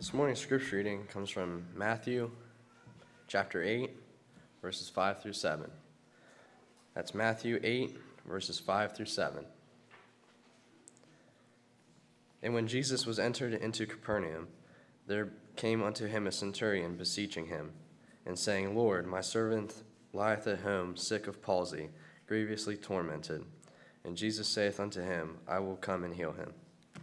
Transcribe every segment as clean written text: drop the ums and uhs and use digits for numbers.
This morning's scripture reading comes from Matthew chapter 8, verses 5 through 7. That's Matthew 8, verses 5 through 7. And when Jesus was entered into Capernaum, there came unto him a centurion beseeching him, and saying, Lord, my servant lieth at home, sick of palsy, grievously tormented. And Jesus saith unto him, I will come and heal him.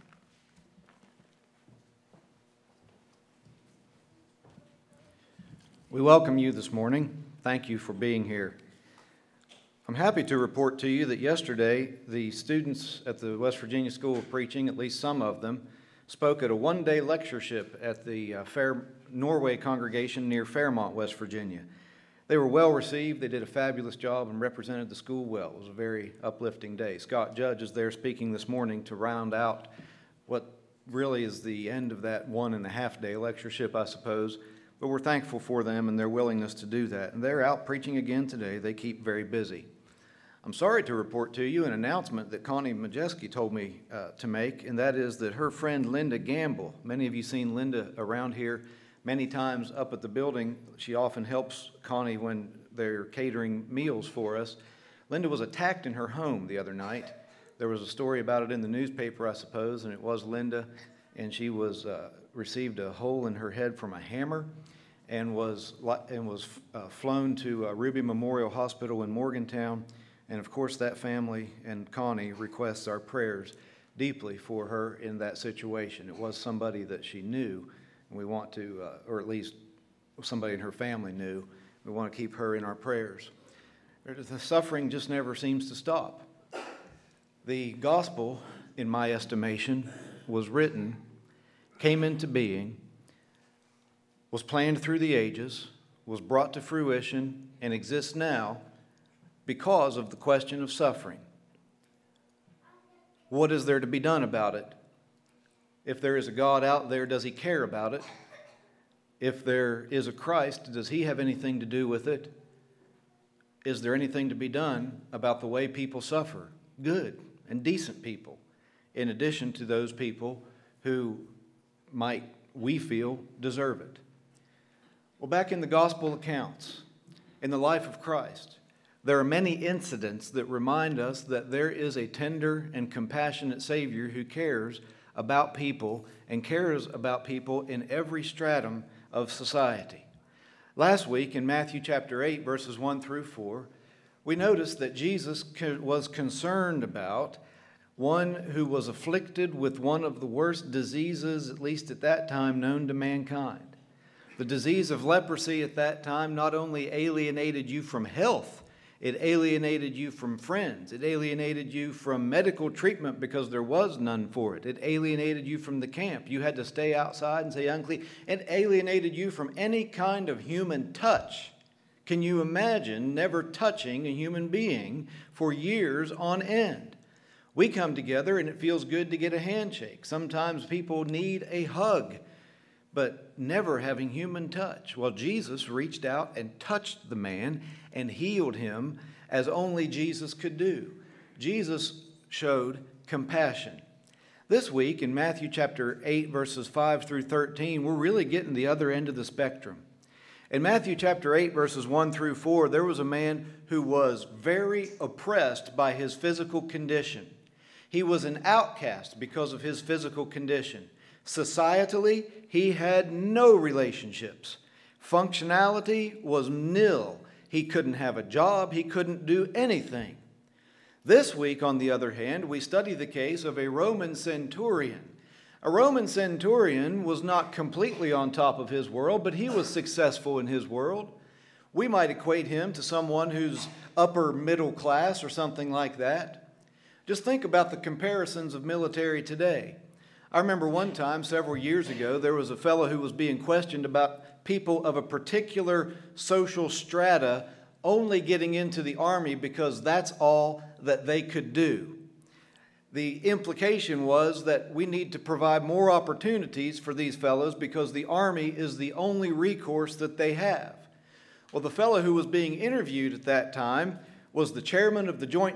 We welcome you this morning. Thank you for being here. I'm happy to report to you that yesterday the students at the West Virginia School of Preaching, at least some of them, spoke at a one-day lectureship at the Fair Norway congregation near Fairmont, West Virginia. They were well received. They did a fabulous job and represented the school well. It was a very uplifting day. Scott Judge is there speaking this morning to round out what really is the end of that 1.5-day lectureship, I suppose. But we're thankful for them and their willingness to do that. And they're out preaching again today. They keep very busy. I'm sorry to report to you an announcement that Connie Majeski told me to make, and that is that her friend Linda Gamble, many of you seen Linda around here many times up at the building. She often helps Connie when they're catering meals for us. Linda was attacked in her home the other night. There was a story about it in the newspaper, I suppose, and it was Linda, and she was received a hole in her head from a hammer and was flown to Ruby Memorial Hospital in Morgantown. And of course, that family and Connie requests our prayers deeply for her in that situation. It was somebody that she knew, and we want to, or at least somebody in her family knew. We want to keep her in our prayers. The suffering just never seems to stop. The gospel, in my estimation, was written, came into being, was planned through the ages, was brought to fruition, and exists now because of the question of suffering. What is there to be done about it? If there is a God out there, does he care about it? If there is a Christ, does he have anything to do with it? Is there anything to be done about the way people suffer? Good and decent people, in addition to those people who might, we feel, deserve it. Well, back in the gospel accounts, in the life of Christ, there are many incidents that remind us that there is a tender and compassionate Savior who cares about people and cares about people in every stratum of society. Last week in Matthew chapter 8, verses 1 through 4, we noticed that Jesus was concerned about one who was afflicted with one of the worst diseases, at least at that time, known to mankind. The disease of leprosy at that time not only alienated you from health, it alienated you from friends. It alienated you from medical treatment because there was none for it. It alienated you from the camp. You had to stay outside and say unclean. It alienated you from any kind of human touch. Can you imagine never touching a human being for years on end? We come together and it feels good to get a handshake. Sometimes people need a hug, but never having human touch. Well, Jesus reached out and touched the man and healed him as only Jesus could do. Jesus showed compassion. This week in Matthew chapter 8, verses 5 through 13, we're really getting the other end of the spectrum. In Matthew chapter 8, verses 1 through 4, there was a man who was very oppressed by his physical condition. He was an outcast because of his physical condition. Societally, he had no relationships. Functionality was nil. He couldn't have a job. He couldn't do anything. This week, on the other hand, we study the case of a Roman centurion. A Roman centurion was not completely on top of his world, but he was successful in his world. We might equate him to someone who's upper middle class or something like that. Just think about the comparisons of military today. I remember one time, several years ago, there was a fellow who was being questioned about people of a particular social strata only getting into the Army because that's all that they could do. The implication was that we need to provide more opportunities for these fellows because the Army is the only recourse that they have. Well, the fellow who was being interviewed at that time was the chairman of the Joint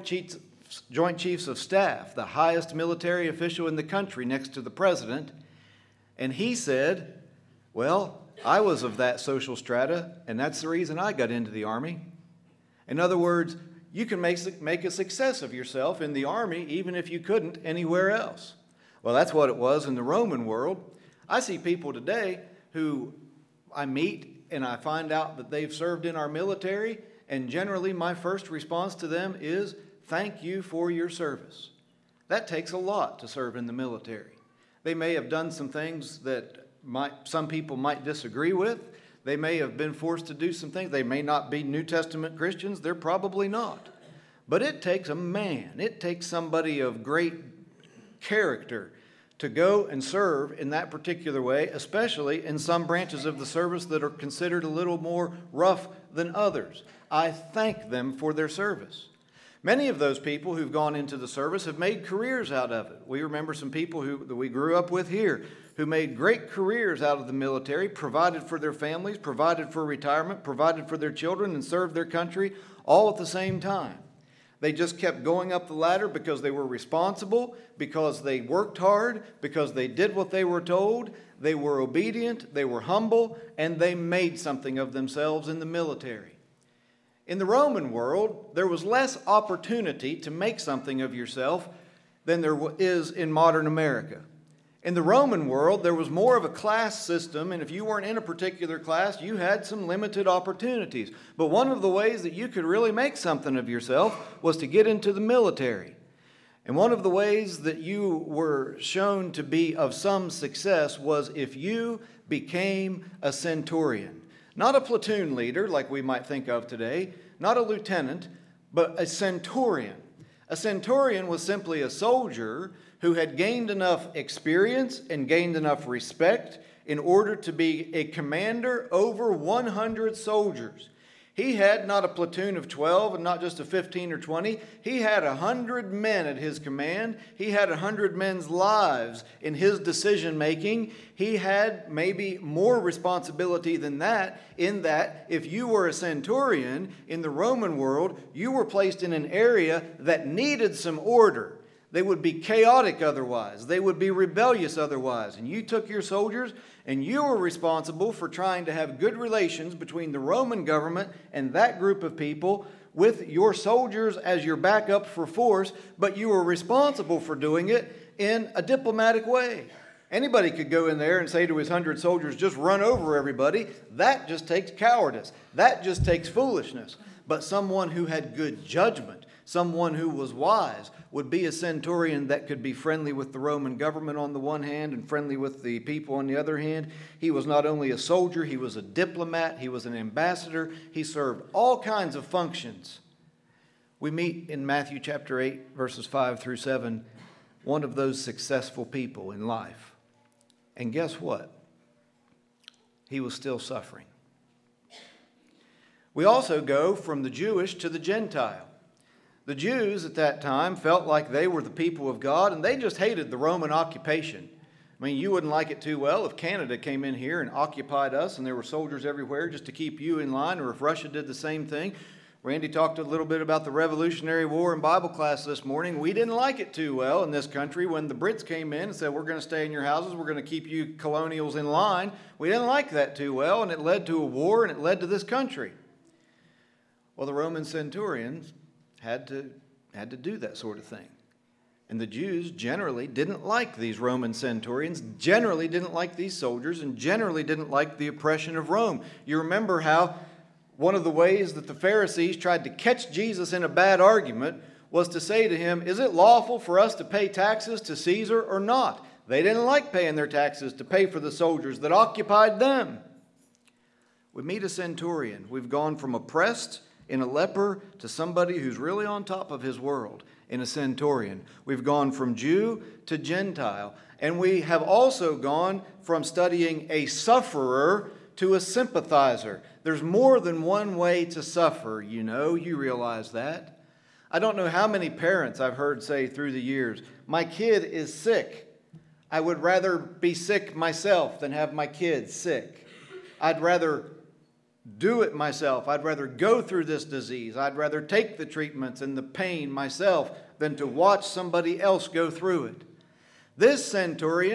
Chiefs of Staff, the highest military official in the country next to the president, and he said, Well, I was of that social strata, and that's the reason I got into the Army. In other words, you can make a success of yourself in the Army even if you couldn't anywhere else. Well, that's what it was in the Roman world. I see people today who I meet and I find out that they've served in our military, and generally my first response to them is, "Thank you for your service." That takes a lot to serve in the military. They may have done some things that some people might disagree with. They may have been forced to do some things. They may not be New Testament Christians. They're probably not. But it takes a man. It takes somebody of great character to go and serve in that particular way, especially in some branches of the service that are considered a little more rough than others. I thank them for their service. Many of those people who've gone into the service have made careers out of it. We remember some people that we grew up with here who made great careers out of the military, provided for their families, provided for retirement, provided for their children, and served their country all at the same time. They just kept going up the ladder because they were responsible, because they worked hard, because they did what they were told, they were obedient, they were humble, and they made something of themselves in the military. In the Roman world, there was less opportunity to make something of yourself than there is in modern America. In the Roman world, there was more of a class system, and if you weren't in a particular class, you had some limited opportunities. But one of the ways that you could really make something of yourself was to get into the military. And one of the ways that you were shown to be of some success was if you became a centurion. Not a platoon leader like we might think of today, not a lieutenant, but a centurion. A centurion was simply a soldier who had gained enough experience and gained enough respect in order to be a commander over 100 soldiers. He had not a platoon of 12 and not just a 15 or 20. He had 100 men at his command. He had 100 men's lives in his decision making. He had maybe more responsibility than that, in that if you were a centurion in the Roman world, you were placed in an area that needed some order. They would be chaotic otherwise. They would be rebellious otherwise. And you took your soldiers and you were responsible for trying to have good relations between the Roman government and that group of people with your soldiers as your backup for force, but you were responsible for doing it in a diplomatic way. Anybody could go in there and say to his 100 soldiers, just run over everybody. That just takes cowardice. That just takes foolishness. But someone who had good judgment, someone who was wise, would be a centurion that could be friendly with the Roman government on the one hand and friendly with the people on the other hand. He was not only a soldier, he was a diplomat, he was an ambassador, he served all kinds of functions. We meet in Matthew chapter 8, verses 5 through 7, one of those successful people in life. And guess what? He was still suffering. We also go from the Jewish to the Gentile. The Jews at that time felt like they were the people of God, and they just hated the Roman occupation. I mean, you wouldn't like it too well if Canada came in here and occupied us and there were soldiers everywhere just to keep you in line, or if Russia did the same thing. Randy talked a little bit about the Revolutionary War in Bible class this morning. We didn't like it too well in this country when the Brits came in and said, we're going to stay in your houses, we're going to keep you colonials in line. We didn't like that too well, and it led to a war, and it led to this country. Well, the Roman centurions had to do that sort of thing. And the Jews generally didn't like these Roman centurions, generally didn't like these soldiers, and generally didn't like the oppression of Rome. You remember how one of the ways that the Pharisees tried to catch Jesus in a bad argument was to say to him, is it lawful for us to pay taxes to Caesar or not? They didn't like paying their taxes to pay for the soldiers that occupied them. We meet a centurion. We've gone from oppressed in a leper to somebody who's really on top of his world in a centurion. We've gone from Jew to Gentile. And we have also gone from studying a sufferer to a sympathizer. There's more than one way to suffer, you know. You realize that. I don't know how many parents I've heard say through the years, my kid is sick. I would rather be sick myself than have my kid sick. I'd rather do it myself. I'd rather go through this disease. I'd rather take the treatments and the pain myself than to watch somebody else go through it. This centurion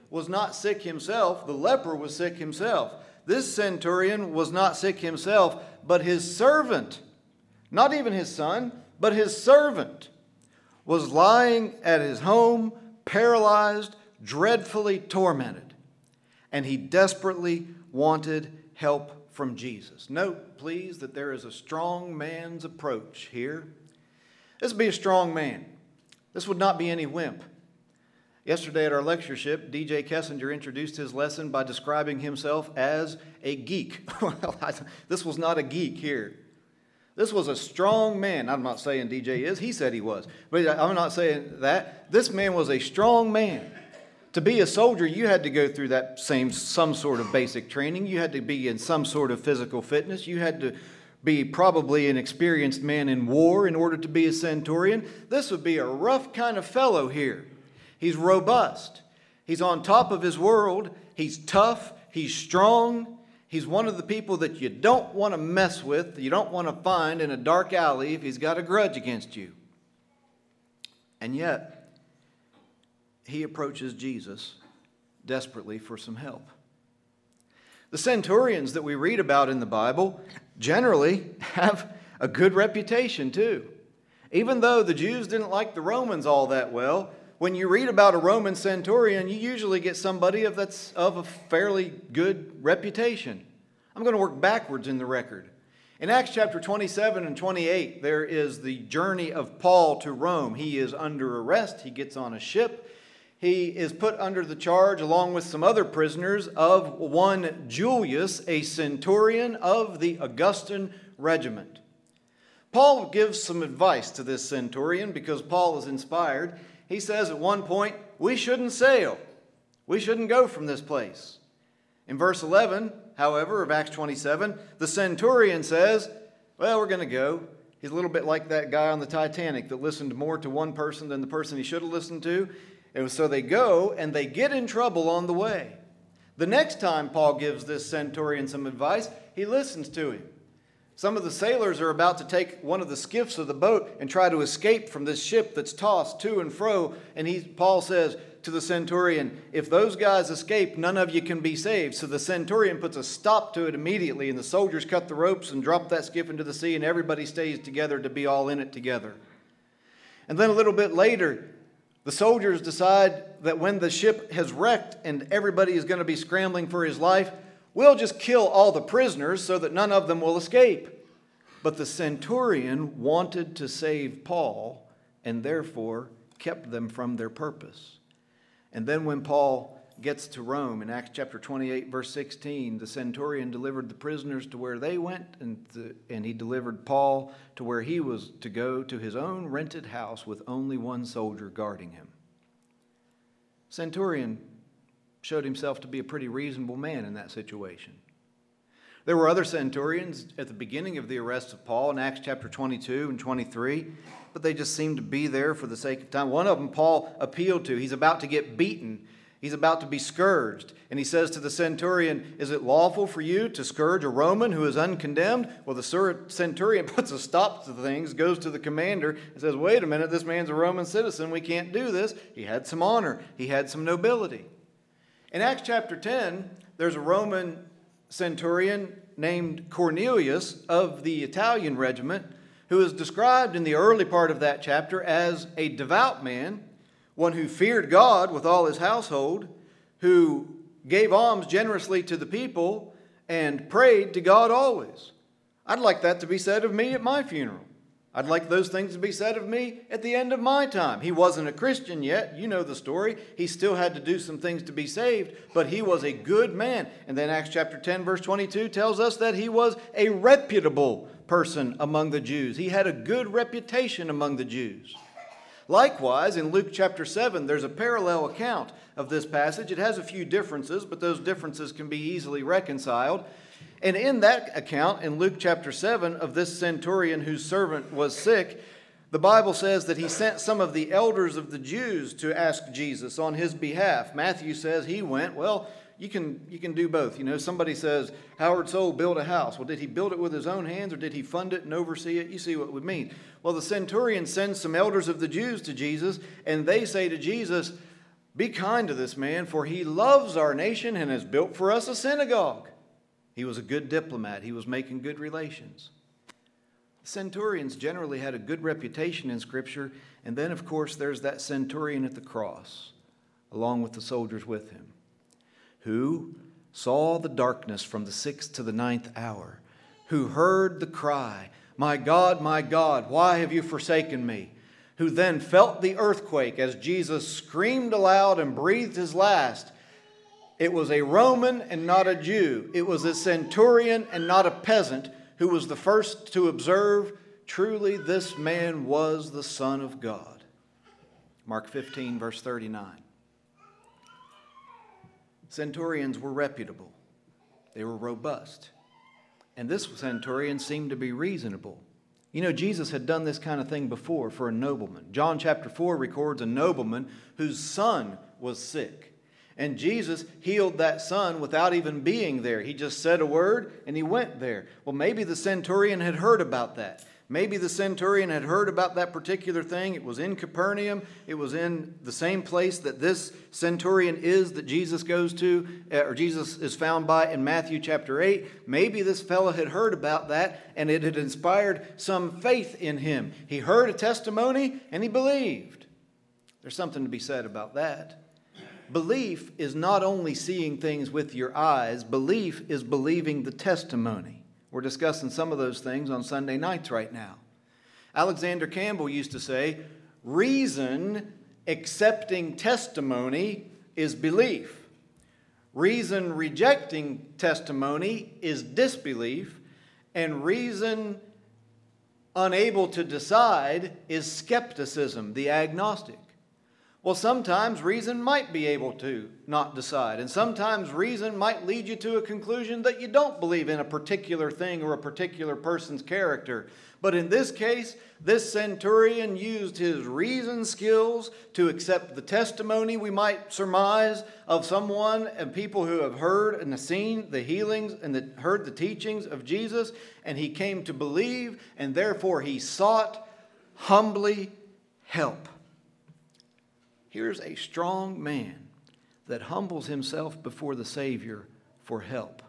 was not sick himself. The leper was sick himself. This centurion was not sick himself, but his servant, not even his son, but his servant, was lying at his home, paralyzed, dreadfully tormented. And he desperately wanted help from Jesus. Note, please, that there is a strong man's approach here. This would be a strong man. This would not be any wimp. Yesterday at our lectureship, D.J. Kessinger introduced his lesson by describing himself as a geek. Well, this was not a geek here. This was a strong man. I'm not saying D.J. is. He said he was. But I'm not saying that. This man was a strong man. To be a soldier, you had to go through some sort of basic training. You had to be in some sort of physical fitness. You had to be probably an experienced man in war in order to be a centurion. This would be a rough kind of fellow here. He's robust. He's on top of his world. He's tough. He's strong. He's one of the people that you don't want to mess with, you don't want to find in a dark alley if he's got a grudge against you. And yet, he approaches Jesus desperately for some help. The centurions that we read about in the Bible generally have a good reputation too. Even though the Jews didn't like the Romans all that well, when you read about a Roman centurion, you usually get somebody that's of a fairly good reputation. I'm going to work backwards in the record. In Acts chapter 27 and 28, there is the journey of Paul to Rome. He is under arrest. He gets on a ship. He is put under the charge, along with some other prisoners, of one Julius, a centurion of the Augustan regiment. Paul gives some advice to this centurion because Paul is inspired. He says at one point, we shouldn't sail. We shouldn't go from this place. In verse 11, however, of Acts 27, the centurion says, well, we're going to go. He's a little bit like that guy on the Titanic that listened more to one person than the person he should have listened to. And so they go, and they get in trouble on the way. The next time Paul gives this centurion some advice, he listens to him. Some of the sailors are about to take one of the skiffs of the boat and try to escape from this ship that's tossed to and fro. And Paul says to the centurion, if those guys escape, none of you can be saved. So the centurion puts a stop to it immediately, and the soldiers cut the ropes and drop that skiff into the sea, and everybody stays together to be all in it together. And then a little bit later, the soldiers decide that when the ship has wrecked and everybody is going to be scrambling for his life, we'll just kill all the prisoners so that none of them will escape. But the centurion wanted to save Paul and therefore kept them from their purpose. And then when Paul gets to Rome in Acts chapter 28, verse 16, the centurion delivered the prisoners to where they went, and he delivered Paul to where he was to go, to his own rented house with only one soldier guarding him. Centurion showed himself to be a pretty reasonable man in that situation. There were other centurions at the beginning of the arrest of Paul in Acts chapter 22 and 23, but they just seemed to be there for the sake of time. One of them Paul appealed to. He's about to get beaten. He's about to be scourged. And he says to the centurion, is it lawful for you to scourge a Roman who is uncondemned? Well, the centurion puts a stop to things, goes to the commander, and says, wait a minute, this man's a Roman citizen. We can't do this. He had some honor. He had some nobility. In Acts chapter 10, there's a Roman centurion named Cornelius of the Italian regiment who is described in the early part of that chapter as a devout man, one who feared God with all his household, who gave alms generously to the people and prayed to God always. I'd like that to be said of me at my funeral. I'd like those things to be said of me at the end of my time. He wasn't a Christian yet. You know the story. He still had to do some things to be saved, but he was a good man. And then Acts chapter 10, verse 22 tells us that he was a reputable person among the Jews. He had a good reputation among the Jews. Likewise, in Luke chapter 7, there's a parallel account of this passage. It has a few differences, but those differences can be easily reconciled. And in that account, in Luke chapter 7, of this centurion whose servant was sick, the Bible says that he sent some of the elders of the Jews to ask Jesus on his behalf. Matthew says he went. Well, you can do both. You know, somebody says, Howard Soule built a house. Well, did he build it with his own hands, or did he fund it and oversee it? You see what it would mean. Well, the centurion sends some elders of the Jews to Jesus, and they say to Jesus, Be kind to this man, for he loves our nation and has built for us a synagogue. He was a good diplomat. He was making good relations. Centurions generally had a good reputation in Scripture. And then, of course, there's that centurion at the cross, along with the soldiers with him, who saw the darkness from the 6th to the 9th hour, who heard the cry, my God, why have you forsaken me? Who then felt the earthquake as Jesus screamed aloud and breathed his last. It was a Roman and not a Jew. It was a centurion and not a peasant who was the first to observe, truly this man was the Son of God. Mark 15, verse 39. Centurions were reputable. They were robust. And this centurion seemed to be reasonable. You know, Jesus had done this kind of thing before for a nobleman. John chapter 4 records a nobleman whose son was sick. And Jesus healed that son without even being there. He just said a word and he went there. Well, maybe the centurion had heard about that. Maybe the centurion had heard about that particular thing. It was in Capernaum. It was in the same place that this centurion is that Jesus goes to, or Jesus is found by in Matthew chapter 8. Maybe this fellow had heard about that and it had inspired some faith in him. He heard a testimony and he believed. There's something to be said about that. Belief is not only seeing things with your eyes. Belief is believing the testimony. We're discussing some of those things on Sunday nights right now. Alexander Campbell used to say, reason accepting testimony is belief. Reason rejecting testimony is disbelief. And reason unable to decide is skepticism, the agnostic. Well, sometimes reason might be able to not decide. And sometimes reason might lead you to a conclusion that you don't believe in a particular thing or a particular person's character. But in this case, this centurion used his reason skills to accept the testimony, we might surmise, of someone and people who have heard and seen the healings and heard the teachings of Jesus. And he came to believe, and therefore he sought humbly help. Here's a strong man that humbles himself before the Savior for help.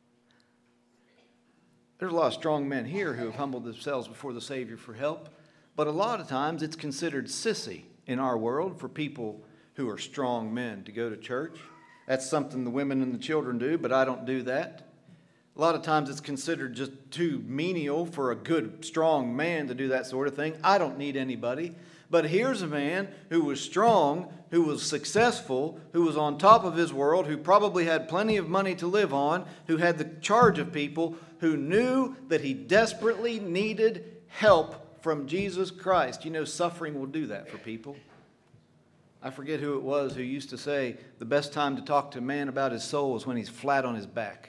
There's a lot of strong men here who have humbled themselves before the Savior for help, but a lot of times it's considered sissy in our world for people who are strong men to go to church. That's something the women and the children do, but I don't do that. A lot of times it's considered just too menial for a good, strong man to do that sort of thing. I don't need anybody. But here's a man who was strong, who was successful, who was on top of his world, who probably had plenty of money to live on, who had the charge of people, who knew that he desperately needed help from Jesus Christ. You know, suffering will do that for people. I forget who it was who used to say the best time to talk to a man about his soul is when he's flat on his back.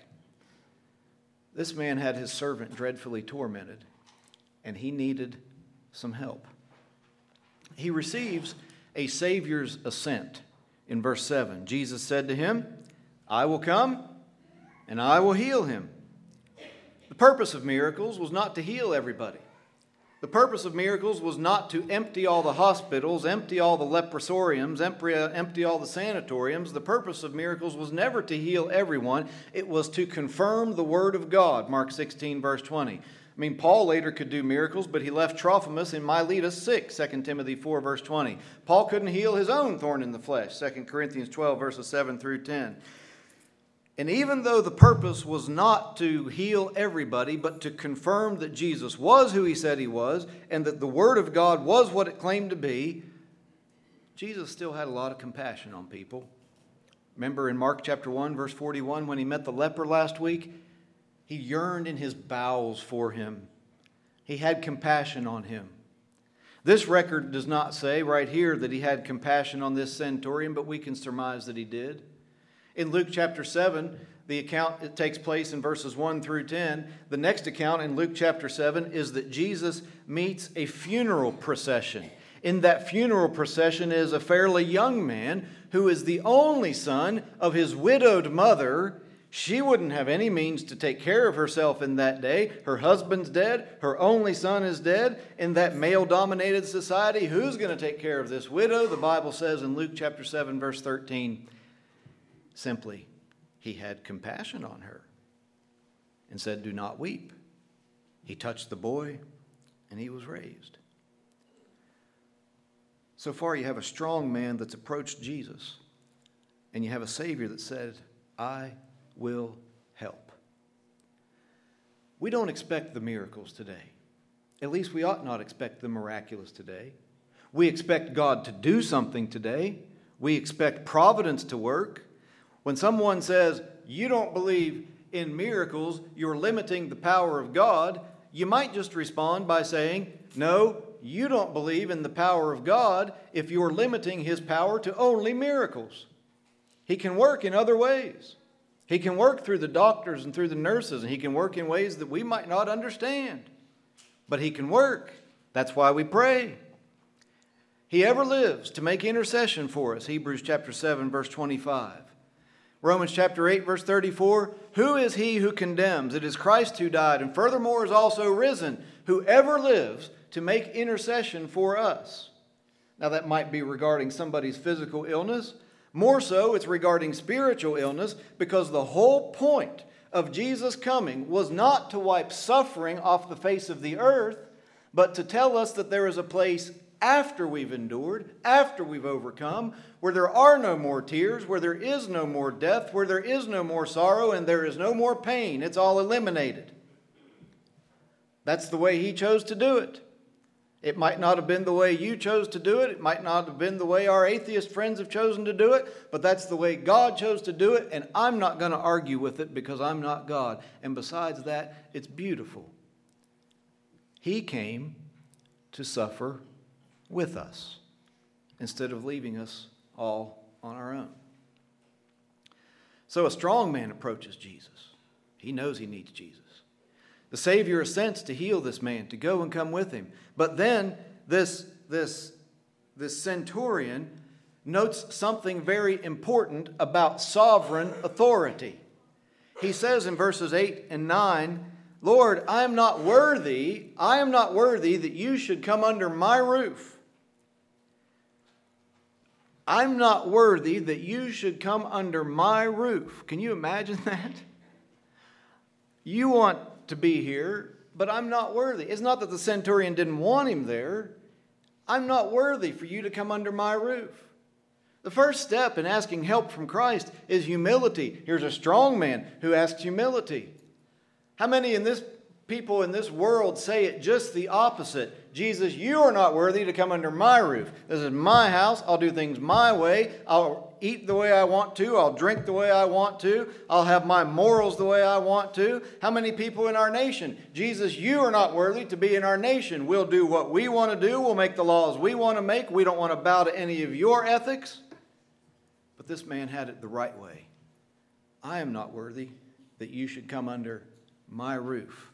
This man had his servant dreadfully tormented, and he needed some help. He receives a Savior's assent in verse 7. Jesus said to him, I will come and I will heal him. The purpose of miracles was not to heal everybody. The purpose of miracles was not to empty all the hospitals, empty all the leprosoriums, empty all the sanatoriums. The purpose of miracles was never to heal everyone. It was to confirm the Word of God, Mark 16, verse 20. I mean, Paul later could do miracles, but he left Trophimus in Miletus sick, 2 Timothy 4, verse 20. Paul couldn't heal his own thorn in the flesh, 2 Corinthians 12, verses 7 through 10. And even though the purpose was not to heal everybody, but to confirm that Jesus was who he said he was, and that the Word of God was what it claimed to be, Jesus still had a lot of compassion on people. Remember in Mark chapter 1, verse 41, when he met the leper last week? He yearned in his bowels for him. He had compassion on him. This record does not say right here that he had compassion on this centurion, but we can surmise that he did. In Luke chapter 7, the account it takes place in verses 1 through 10. The next account in Luke chapter 7 is that Jesus meets a funeral procession. In that funeral procession is a fairly young man who is the only son of his widowed mother. She wouldn't have any means to take care of herself in that day. Her husband's dead. Her only son is dead. In that male-dominated society, who's going to take care of this widow? The Bible says in Luke chapter 7, verse 13, simply, he had compassion on her and said, "Do not weep." He touched the boy, and he was raised. So far, you have a strong man that's approached Jesus, and you have a Savior that said, "I will help." We don't expect the miracles today. At least we ought not expect the miraculous today. We expect God to do something today. We expect providence to work. When someone says, "You don't believe in miracles, you're limiting the power of God," you might just respond by saying, "No, you don't believe in the power of God if you're limiting His power to only miracles. He can work in other ways. He can work through the doctors and through the nurses, and He can work in ways that we might not understand. But He can work. That's why we pray. He ever lives to make intercession for us." Hebrews chapter 7, verse 25. Romans chapter 8, verse 34, "Who is he who condemns? It is Christ who died, and furthermore is also risen, who ever lives to make intercession for us." Now that might be regarding somebody's physical illness. More so, it's regarding spiritual illness, because the whole point of Jesus coming was not to wipe suffering off the face of the earth, but to tell us that there is a place after we've endured, after we've overcome, where there are no more tears, where there is no more death, where there is no more sorrow, and there is no more pain. It's all eliminated. That's the way He chose to do it. It might not have been the way you chose to do it. It might not have been the way our atheist friends have chosen to do it, but that's the way God chose to do it, and I'm not going to argue with it because I'm not God. And besides that, it's beautiful. He came to suffer with us instead of leaving us all on our own. So a strong man approaches Jesus. He knows he needs Jesus. The Savior assents to heal this man, to go and come with him. But then this centurion notes something very important about sovereign authority. He says in verses 8 and 9, "Lord, I am not worthy that you should come under my roof." I'm not worthy that you should come under my roof. Can you imagine that? You want to be here, but I'm not worthy. It's not that the centurion didn't want him there. I'm not worthy for you to come under my roof. The first step in asking help from Christ is humility. Here's a strong man who asks humility. How many people in this world say it just the opposite? "Jesus, you are not worthy to come under my roof. This is my house. I'll do things my way. I'll eat the way I want to. I'll drink the way I want to. I'll have my morals the way I want to." How many people in our nation? "Jesus, you are not worthy to be in our nation. We'll do what we want to do. We'll make the laws we want to make. We don't want to bow to any of your ethics." But this man had it the right way. "I am not worthy that you should come under my roof.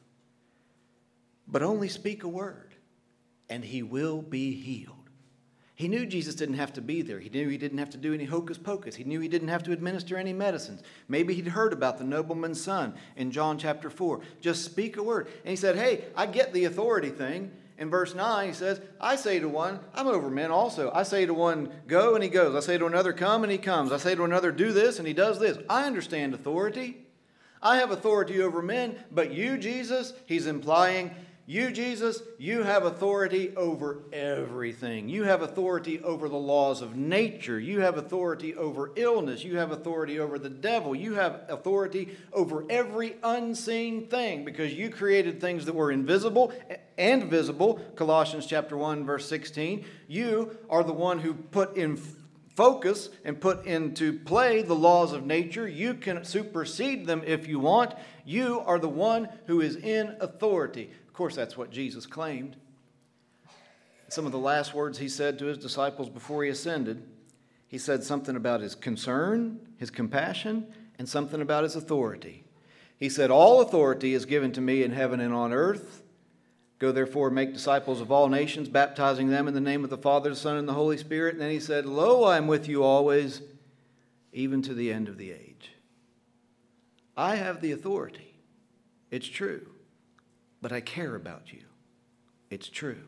But only speak a word, and he will be healed." He knew Jesus didn't have to be there. He knew he didn't have to do any hocus pocus. He knew he didn't have to administer any medicines. Maybe he'd heard about the nobleman's son in John chapter 4. Just speak a word. And he said, "Hey, I get the authority thing." In verse 9, he says, "I say to one," I'm over men also. "I say to one, go, and he goes. I say to another, come, and he comes. I say to another, do this, and he does this." I understand authority. I have authority over men, but you, Jesus, he's implying, you, Jesus, you have authority over everything. You have authority over the laws of nature. You have authority over illness. You have authority over the devil. You have authority over every unseen thing because you created things that were invisible and visible. Colossians chapter 1, verse 16. You are the one who put in focus and put into play the laws of nature. You can supersede them if you want. You are the one who is in authority. Of course, that's what Jesus claimed. Some of the last words he said to his disciples before he ascended, he said something about his concern, his compassion, and something about his authority. He said, "All authority is given to me in heaven and on earth. Go therefore and make disciples of all nations, baptizing them in the name of the Father, the Son, and the Holy Spirit." And then he said, "Lo, I am with you always, even to the end of the age." I have the authority. It's true. But I care about you. It's true.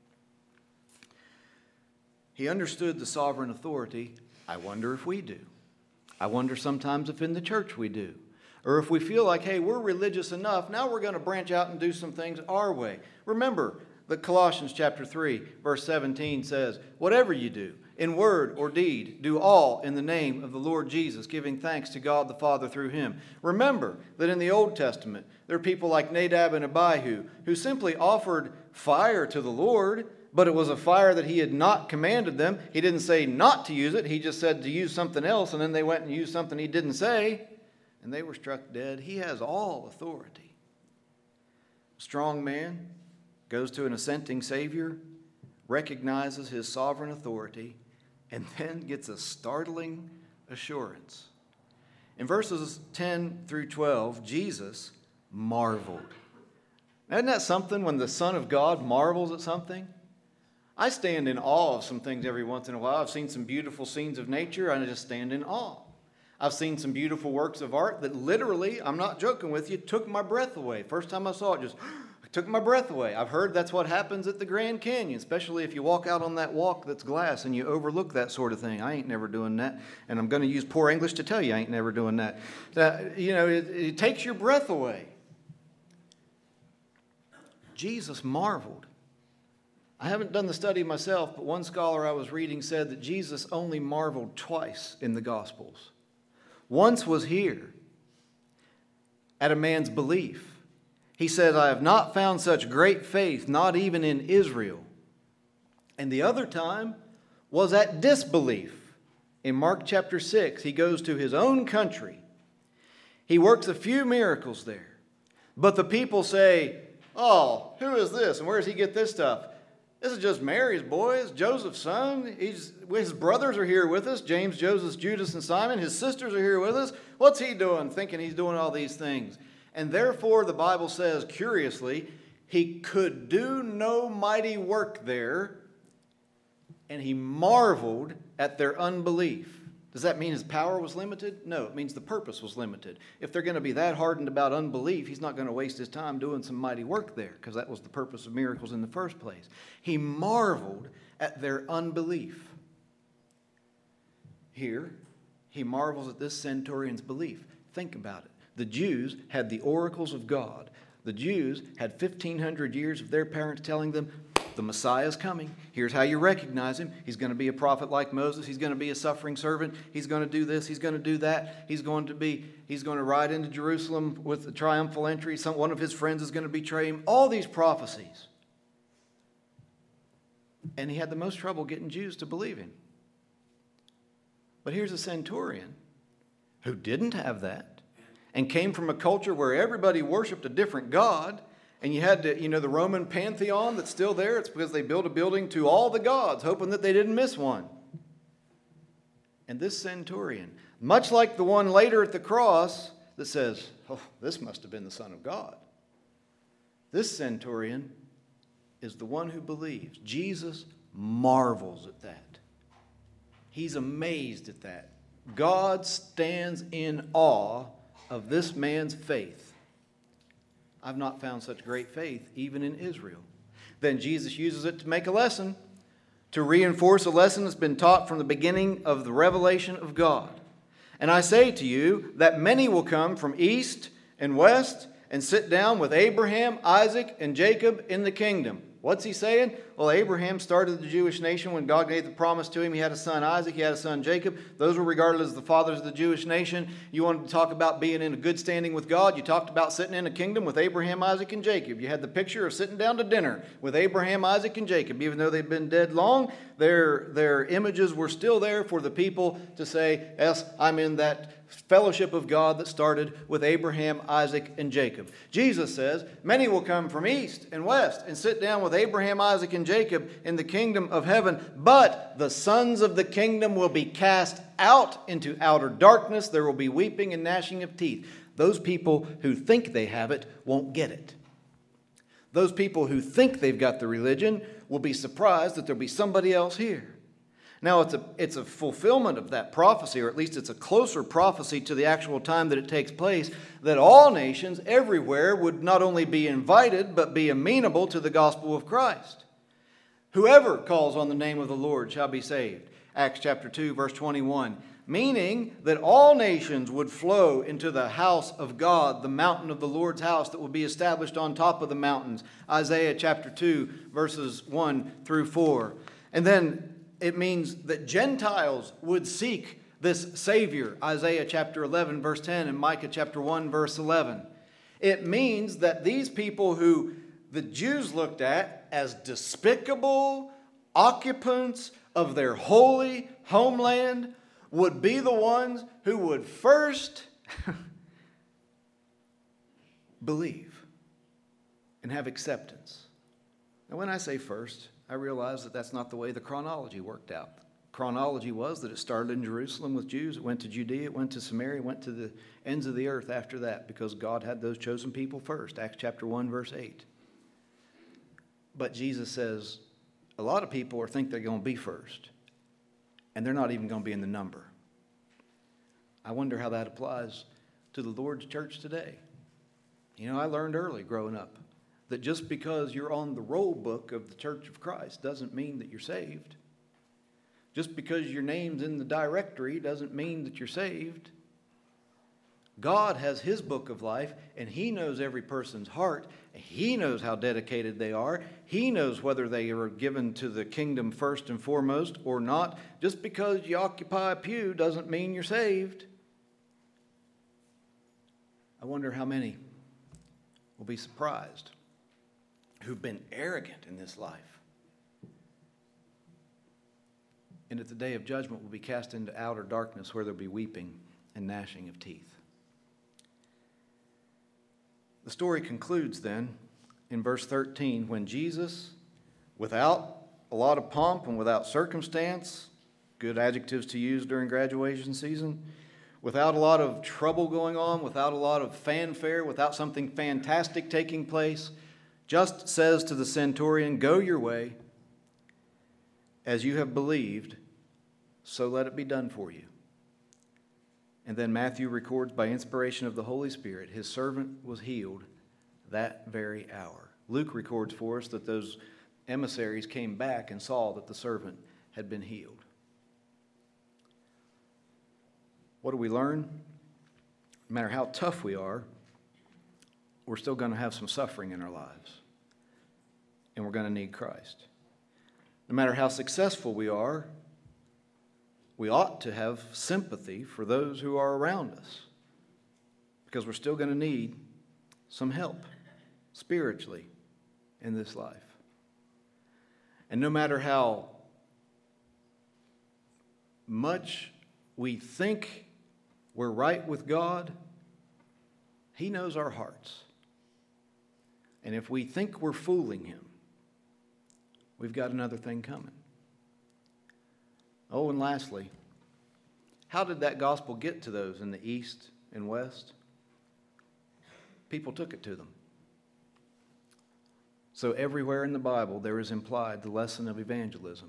He understood the sovereign authority. I wonder if we do. I wonder sometimes if in the church we do. Or if we feel like, hey, we're religious enough, now we're going to branch out and do some things our way. Remember that Colossians chapter 3, verse 17 says, whatever you do, in word or deed, do all in the name of the Lord Jesus, giving thanks to God the Father through him. Remember that in the Old Testament, there are people like Nadab and Abihu who simply offered fire to the Lord, but it was a fire that he had not commanded them. He didn't say not to use it. He just said to use something else, and then they went and used something he didn't say, and they were struck dead. He has all authority. A strong man goes to an assenting Savior, recognizes his sovereign authority, and then gets a startling assurance. In verses 10 through 12, Jesus marveled. Isn't that something when the Son of God marvels at something? I stand in awe of some things every once in a while. I've seen some beautiful scenes of nature, and I just stand in awe. I've seen some beautiful works of art that literally, I'm not joking with you, took my breath away. First time I saw it, just took my breath away. I've heard that's what happens at the Grand Canyon, especially if you walk out on that walk that's glass and you overlook that sort of thing. I ain't never doing that, and I'm going to use poor English to tell you I ain't never doing that. It takes your breath away. Jesus marveled. I haven't done the study myself, but one scholar I was reading said that Jesus only marveled twice in the Gospels. Once was here at a man's belief. He said, I have not found such great faith, not even in Israel. And the other time was at disbelief. In Mark chapter 6, he goes to his own country. He works a few miracles there. But the people say, oh, who is this? And where does he get this stuff? This is just Mary's boys, Joseph's son. His brothers are here with us, James, Joseph, Judas, and Simon. His sisters are here with us. What's he doing, thinking he's doing all these things? And therefore, the Bible says, curiously, he could do no mighty work there, and he marveled at their unbelief. Does that mean his power was limited? No, it means the purpose was limited. If they're going to be that hardened about unbelief, he's not going to waste his time doing some mighty work there, because that was the purpose of miracles in the first place. He marveled at their unbelief. Here, he marvels at this centurion's belief. Think about it. The Jews had the oracles of God. The Jews had 1,500 years of their parents telling them, the Messiah is coming. Here's how you recognize him. He's going to be a prophet like Moses. He's going to be a suffering servant. He's going to do this. He's going to do that. He's going to ride into Jerusalem with the triumphal entry. One of his friends is going to betray him. All these prophecies. And he had the most trouble getting Jews to believe him. But here's a centurion who didn't have that and came from a culture where everybody worshiped a different god. And you had the Roman Pantheon that's still there. It's because they built a building to all the gods, hoping that they didn't miss one. And this centurion, much like the one later at the cross that says, oh, this must have been the Son of God. This centurion is the one who believes. Jesus marvels at that. He's amazed at that. God stands in awe of this man's faith. I've not found such great faith even in Israel. Then Jesus uses it to make a lesson, to reinforce a lesson that's been taught from the beginning of the revelation of God. And I say to you that many will come from east and west and sit down with Abraham, Isaac, and Jacob in the kingdom. What's he saying? Well, Abraham started the Jewish nation when God gave the promise to him. He had a son Isaac, he had a son Jacob. Those were regarded as the fathers of the Jewish nation. You wanted to talk about being in a good standing with God. You talked about sitting in a kingdom with Abraham, Isaac, and Jacob. You had the picture of sitting down to dinner with Abraham, Isaac, and Jacob. Even though they'd been dead long, their images were still there for the people to say, yes, I'm in that fellowship of God that started with Abraham, Isaac, and Jacob. Jesus says, many will come from east and west and sit down with Abraham, Isaac, and Jacob in the kingdom of heaven, but the sons of the kingdom will be cast out into outer darkness. There will be weeping and gnashing of teeth. Those people who think they have it won't get it. Those people who think they've got the religion will be surprised that there'll be somebody else here. Now, it's a fulfillment of that prophecy, or at least it's a closer prophecy to the actual time that it takes place, that all nations everywhere would not only be invited, but be amenable to the gospel of Christ. Whoever calls on the name of the Lord shall be saved. Acts chapter 2, verse 21. Meaning that all nations would flow into the house of God, the mountain of the Lord's house that will be established on top of the mountains. Isaiah chapter 2, verses 1 through 4. And then it means that Gentiles would seek this Savior, Isaiah chapter 11, verse 10, and Micah chapter 1, verse 11. It means that these people who the Jews looked at as despicable occupants of their holy homeland would be the ones who would first believe and have acceptance. Now, when I say first, I realize that that's not the way the chronology worked out. Chronology was that it started in Jerusalem with Jews, it went to Judea, it went to Samaria, it went to the ends of the earth after that, because God had those chosen people first. Acts chapter 1, verse 8. But Jesus says a lot of people think they're going to be first, and they're not even going to be in the number. I wonder how that applies to the Lord's church today. You know, I learned early growing up that just because you're on the roll book of the Church of Christ doesn't mean that you're saved. Just because your name's in the directory doesn't mean that you're saved. God has His book of life, and He knows every person's heart. He knows how dedicated they are. He knows whether they are given to the kingdom first and foremost or not. Just because you occupy a pew doesn't mean you're saved. I wonder how many will be surprised who've been arrogant in this life, and at the day of judgment will be cast into outer darkness, where there'll be weeping and gnashing of teeth. The story concludes then in verse 13, when Jesus, without a lot of pomp and without circumstance, good adjectives to use during graduation season, without a lot of trouble going on, without a lot of fanfare, without something fantastic taking place, just says to the centurion, "Go your way, as you have believed, so let it be done for you." And then Matthew records, by inspiration of the Holy Spirit, his servant was healed that very hour. Luke records for us that those emissaries came back and saw that the servant had been healed. What do we learn? No matter how tough we are, we're still going to have some suffering in our lives. And we're going to need Christ. No matter how successful we are, we ought to have sympathy for those who are around us, because we're still going to need some help spiritually in this life. And no matter how much we think we're right with God, He knows our hearts. And if we think we're fooling Him, we've got another thing coming. Oh, and lastly, how did that gospel get to those in the east and west? People took it to them. So everywhere in the Bible there is implied the lesson of evangelism.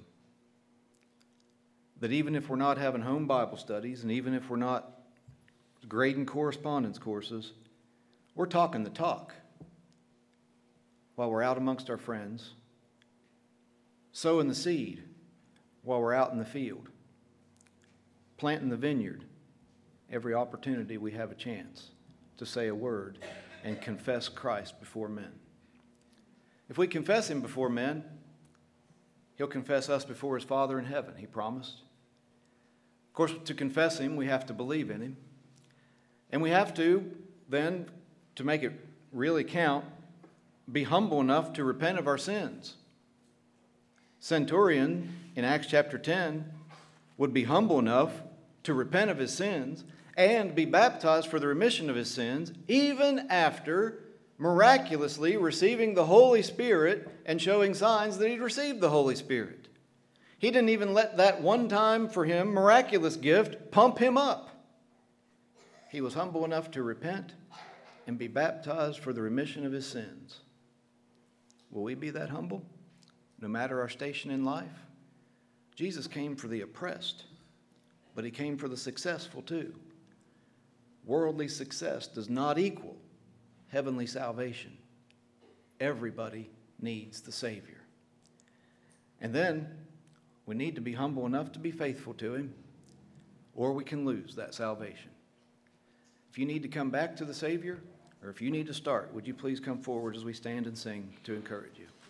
That even if we're not having home Bible studies, and even if we're not grading correspondence courses, we're talking the talk while we're out amongst our friends, sowing the seed while we're out in the field, planting the vineyard every opportunity we have a chance to say a word and confess Christ before men. If we confess Him before men, He'll confess us before His Father in heaven, He promised. Of course, to confess Him, we have to believe in Him. And we have to, then, to make it really count, be humble enough to repent of our sins. Centurion in Acts chapter 10 would be humble enough to repent of his sins and be baptized for the remission of his sins, even after miraculously receiving the Holy Spirit and showing signs that he'd received the Holy Spirit. He didn't even let that one time for him miraculous gift pump him up. He was humble enough to repent and be baptized for the remission of his sins. Will we be that humble, no matter our station in life? Jesus came for the oppressed, but he came for the successful too. Worldly success does not equal heavenly salvation. Everybody needs the Savior. And then we need to be humble enough to be faithful to him, or we can lose that salvation. If you need to come back to the Savior, or if you need to start, would you please come forward as we stand and sing to encourage you?